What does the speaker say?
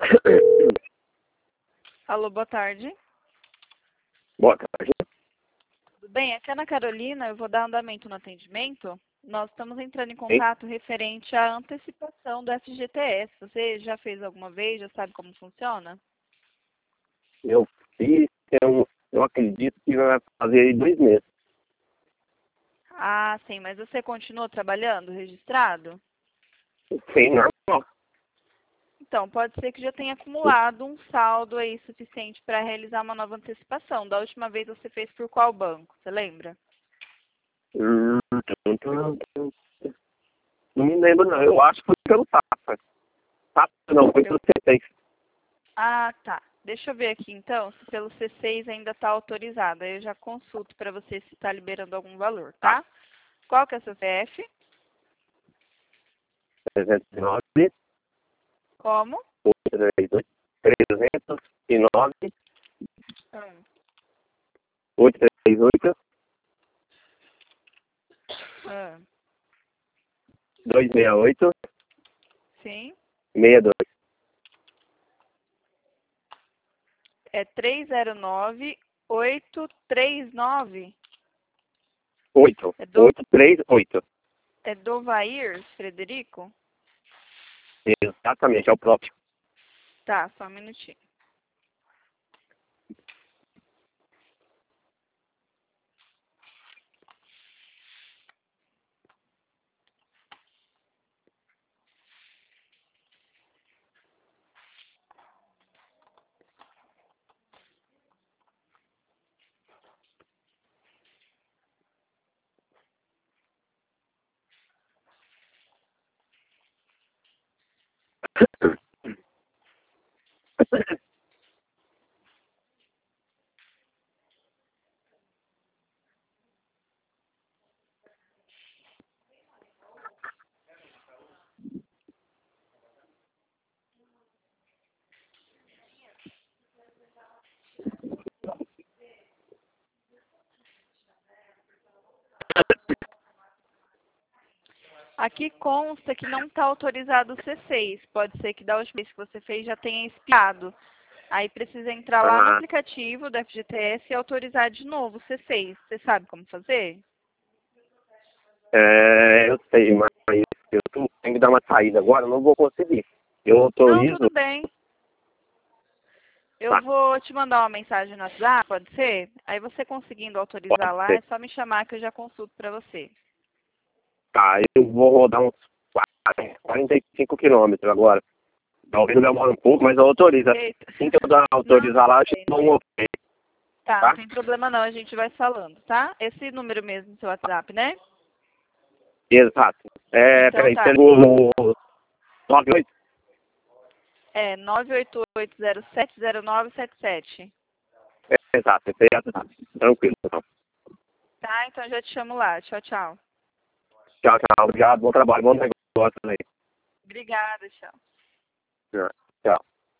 Alô, boa tarde. Boa tarde. Tudo bem? Aqui é a Ana Carolina, eu vou dar andamento no atendimento. Nós estamos entrando em Sim. contato referente à antecipação do FGTS. Você já fez alguma vez? Já sabe como funciona? Eu fiz, eu acredito que vai fazer aí 2 meses. Ah, sim, mas você continua trabalhando, registrado? Sim, normal. Então, pode ser que já tenha acumulado um saldo aí suficiente para realizar uma nova antecipação. Da última vez você fez por qual banco? Você lembra? Não me lembro, não. Eu acho que foi pelo Safra. Safra não, foi pelo C6. Ah, tá. Deixa eu ver aqui então se pelo C6 ainda está autorizado. Aí eu já consulto para você se está liberando algum valor, tá? Qual que é o seu CF? 309, Como? 838, 309, Hum. 838, Ah, 268, sim. 62. É 309839. 8. É do, 838. é do Vair, Frederico? Exatamente, é o próprio. Tá, só um minutinho. Aqui consta que não está autorizado o C6. Pode ser que da última vez que você fez já tenha expirado. Aí precisa entrar lá no Ah, aplicativo do FGTS e autorizar de novo o C6. Você sabe como fazer? eu sei, mas tenho que dar uma saída agora, eu não vou conseguir. Eu Não, autorizo. tudo bem. Eu Tá, vou te mandar uma mensagem no WhatsApp, pode ser? Aí você conseguindo autorizar pode lá, é ser. só me chamar que eu já consulto para você. Tá, eu vou rodar uns 45 quilômetros agora. Talvez demore um pouco, mas eu autorizo. Eita. Assim que eu Não, autorizar lá, eu te tudo bem. dou um ok, Tá, não tá? tem problema não, a gente vai falando, tá? Esse número mesmo do seu WhatsApp, né? Exato. Então Peraí, tá. pelo 98? É 988070977. Exato, esse aí é exato. Tranquilo, então. Tá, então eu já te chamo lá. Tchau, tchau. Tchau, tchau. Obrigado, bom trabalho, bom negócio aí. Obrigada, tchau. É.